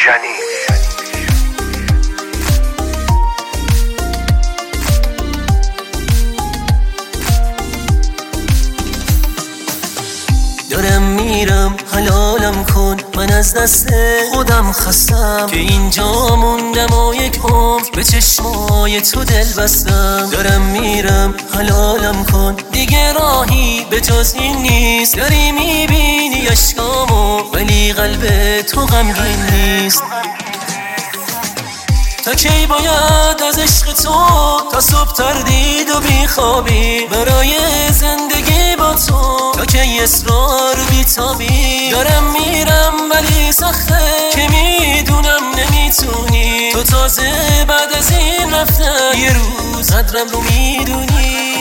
دارم میرم حلالم کن، من از دست خودم خستم که اینجا موندم و یک عمر به چشمای تو دل بستم. دارم میرم حلالم کن، دیگه راهی به جز این نیست. داری میبینی اشکامو ولی قلب تو غمگین نیست. تا کی باید از عشق تو تا صبح تردید و بیخوابی برای زندگی با تو؟ تا کی اصرار بیتابی؟ دارم میرم ولی سخته که میدونم نمیتونی. تو تازه بعد از این رفتن یه روز قدرم رو میدونی.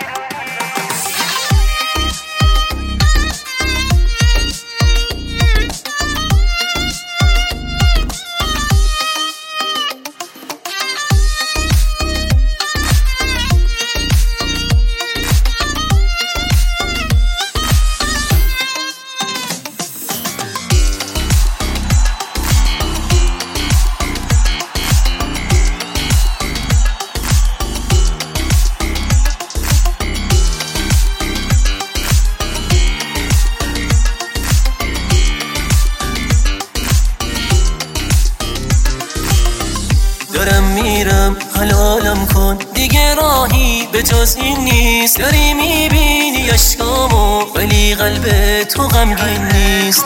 دارم میرم حلالم کن، دیگه راهی به جز این نیست. داری میبینی اشکامو ولی قلب تو غمگین نیست.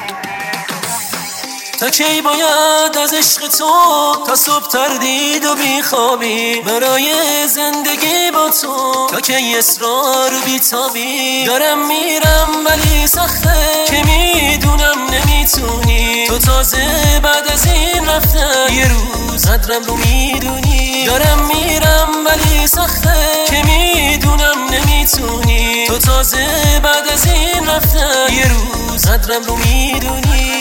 تا کی باید از عشق تو تا صبح تردید و بیخوابی برای زندگی با تو؟ تا کی اصرار بیتابی؟ دارم میرم ولی سخته که میدونم نمیتونی. تو تازه بعد از این رفتن یه روز قدرم رو میدونی. دارم میرم ولی سخته که میدونم نمیتونی. تو تازه بعد از این رفتن یه روز قدرم رو میدونی.